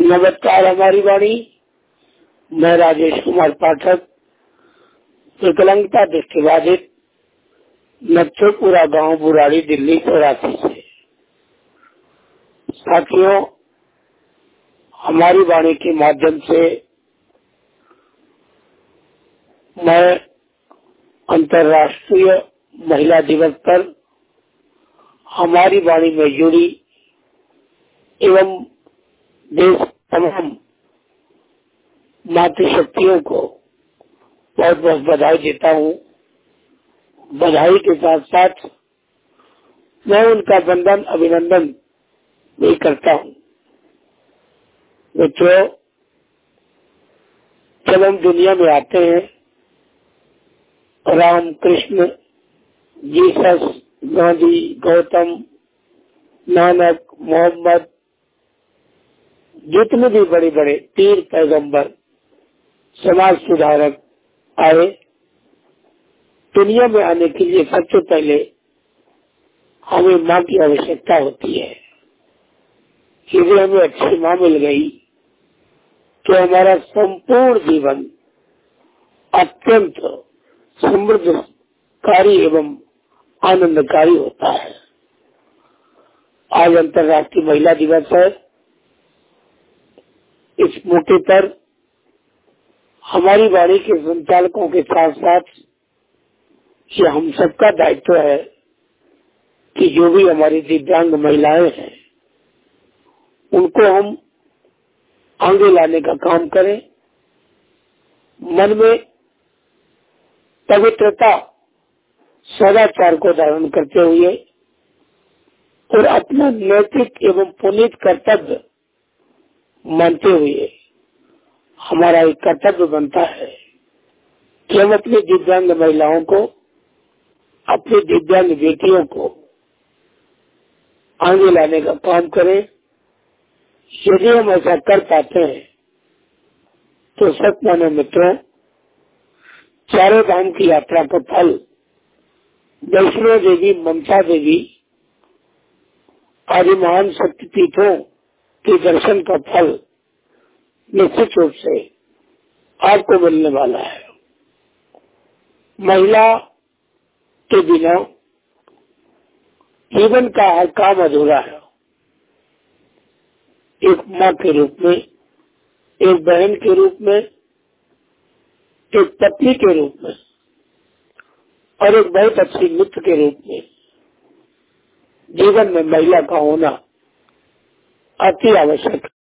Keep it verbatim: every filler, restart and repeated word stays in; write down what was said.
नमस्कार। हमारी वाणी, मैं राजेश कुमार पाठक, विकलांगता दृष्टिबाधित, नक्सलपुरा गांव बुराड़ी, दिल्ली चौरासी से। साथियों, हमारी वाणी के माध्यम से मैं अंतर्राष्ट्रीय महिला दिवस पर हमारी वाणी में जुड़ी एवं देश तमाम मातृशक्तियों को बहुत बहुत बधाई देता हूँ। बधाई के साथ साथ मैं उनका वंदन अभिनंदन भी करता हूँ। मित्रों, जब हम दुनिया में आते हैं, राम, कृष्ण, जीसस, गांधी, गौतम, नानक, मोहम्मद, जितने भी बड़े बड़े पीर, पैगंबर, समाज सुधारक आए, दुनिया में आने के लिए सबसे पहले हमें माँ की आवश्यकता होती है। यदि हमें अच्छी माँ मिल गई तो हमारा संपूर्ण जीवन अत्यंत समृद्धकारी एवं आनंदकारी होता है। आज अंतर्राष्ट्रीय महिला दिवस है। इस मौके पर हमारी वाणी के संचालकों के साथ साथ ये हम सबका दायित्व है कि जो भी हमारी दिव्यांग महिलाएं हैं उनको हम आगे लाने का काम करें। मन में पवित्रता, सदाचार को धारण करते हुए और अपना नैतिक एवं पुनीत कर्तव्य मानते हुए हमारा एक कर्तव्य बनता है कि हम अपनी दिव्यांग महिलाओं को, अपनी दिव्यांग बेटियों को आगे लाने का काम करें। यदि हम ऐसा कर पाते हैं तो सच मानो मित्रों, चारों धाम की यात्रा का फल, वैष्णो देवी, ममता देवी आदि महान शक्तिपीठों के दर्शन का फल निश्चित रूप से आपको मिलने वाला है। महिला के बिना जीवन का हर काम अधूरा है। एक माँ के रूप में, एक बहन के रूप में, एक पत्नी के रूप में और एक बहुत अच्छी मित्र के रूप में जीवन में महिला का होना अति आवश्यक है।